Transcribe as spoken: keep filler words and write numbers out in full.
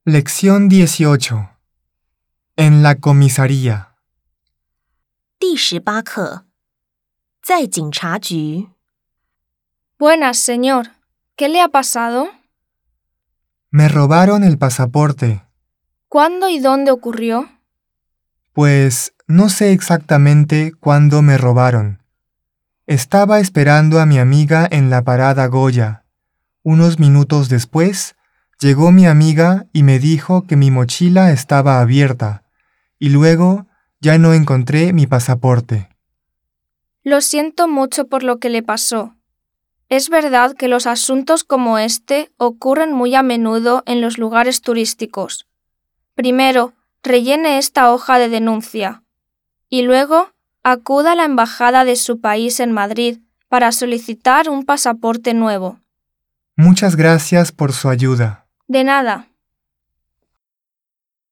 Lección dieciocho. En la comisaría. 第十八课，在警察局。 Buenas, señor. ¿Qué le ha pasado? Me robaron el pasaporte. ¿Cuándo y dónde ocurrió? Pues no sé exactamente cuándo me robaron. Estaba esperando a mi amiga en la parada Goya. Unos minutos después, llegó mi amiga y me dijo que mi mochila estaba abierta, y luego ya no encontré mi pasaporte. Lo siento mucho por lo que le pasó. Es verdad que los asuntos como este ocurren muy a menudo en los lugares turísticos. Primero, rellene esta hoja de denuncia y luego acuda a la embajada de su país en Madrid para solicitar un pasaporte nuevo. Muchas gracias por su ayuda. De nada.